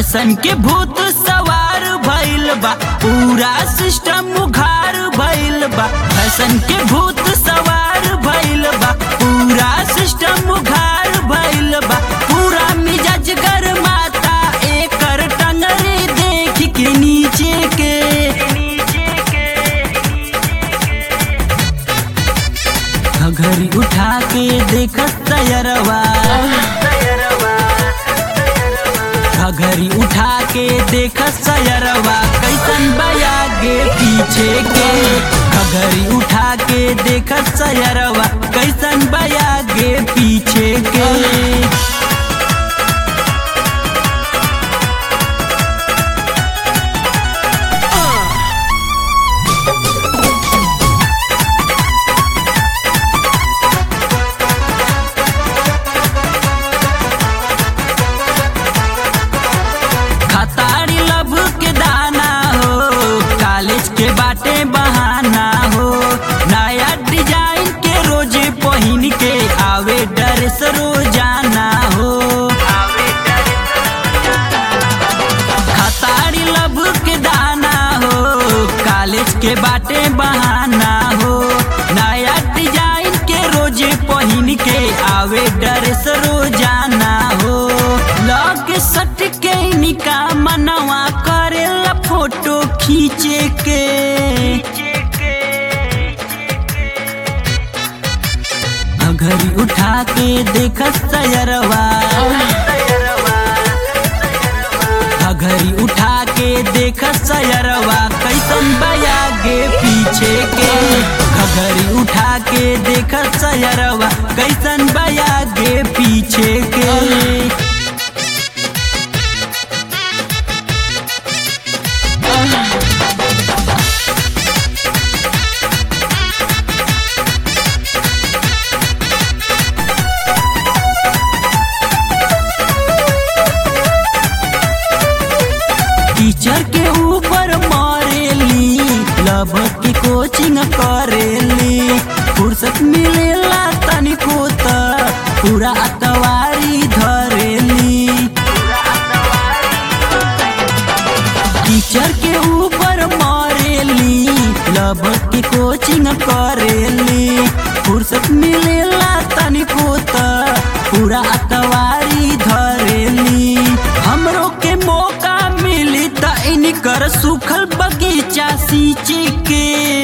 Fashion के भूत सवार भइल बा, पूरा सिस्टम उघार भइल बा। फैशन के भूत सवार भइल बा, पूरा सिस्टम उघार भइल बा। पूरा मिजाज गरमाता एकर टंगरी देख के नीचे के। घड़ी उठा के देखत तैयरवा, घड़ी उठा के देखत सयरवा कैसन बया गे पीछे के। घड़ी उठा के देखत सयरवा कैसन बया गे पीछे के। के बाटे बहाना हो, नया डिजाइन के रोजे पहिन के आवे ड्रेस रोजाना हो। खतारी लब के दाना हो, कॉलेज के बाटे बहाना हो। नया डिजाइन के रोजे पहिन के आवे ड्रेस रोजाना हो। लग सट के निका मनवा करेला फोटो खींचे के। घड़ी उठा के देखत सयरवा, घड़ी उठा के देखत सयरवा कैसन बया गे पीछे के। घड़ी उठा के देखत सयरवा कैसन बया गे पीछे के। टीचर के ऊपर मारेली, लब की कोचिंग करेली। फुर्सत मिलेला तनिको त पूरा अतवारी धरेली। टीचर के ऊपर मारेली, लब की कोचिंग करेली। फुर्सत मिलेला तनिको त पूरा अतवारी धरेली। हमरो के मौका मिली त इनकर सूखल बगीचा सींचे के।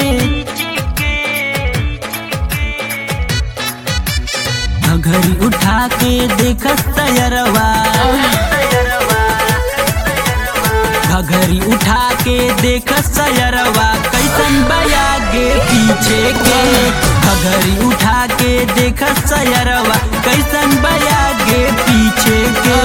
घड़ी उठा के देखत सयरवा, घड़ी उठा के देखत सयरवा कैसन बया गे पीछे के। घड़ी उठा के देखत सयरवा कैसन बया गे पीछे के।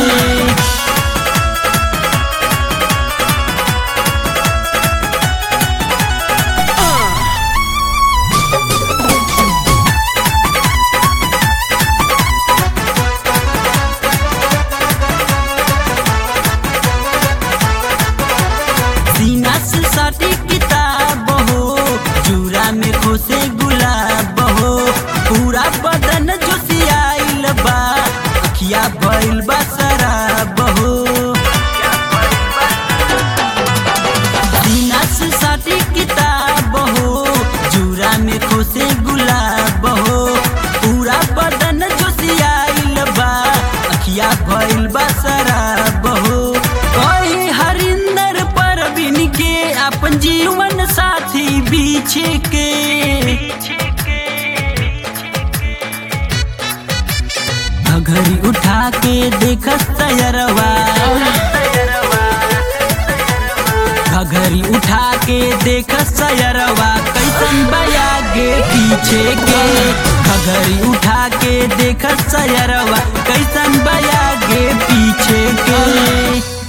सीना से साटी किताब हो, जूरा में खोसे गुलाब हो। पूरा बदन जो सियाइल बा, अखिया भइल बा शराब हो। सीना से साटी किताब हो, जूरा में खोसे गुलाब हो। पूरा बदन जो सियाइल बा, अखिया भइल बा शराब हो। कोई हरिंदर परवीन के अपन जीवन साथी बीछे के। घड़ी उठा के देखत सयरवा, घड़ी उठा के देखत सयरवा कैसन बया गे पीछे के। घड़ी उठा के देखत सयरवा कैसन बया गे पीछे के।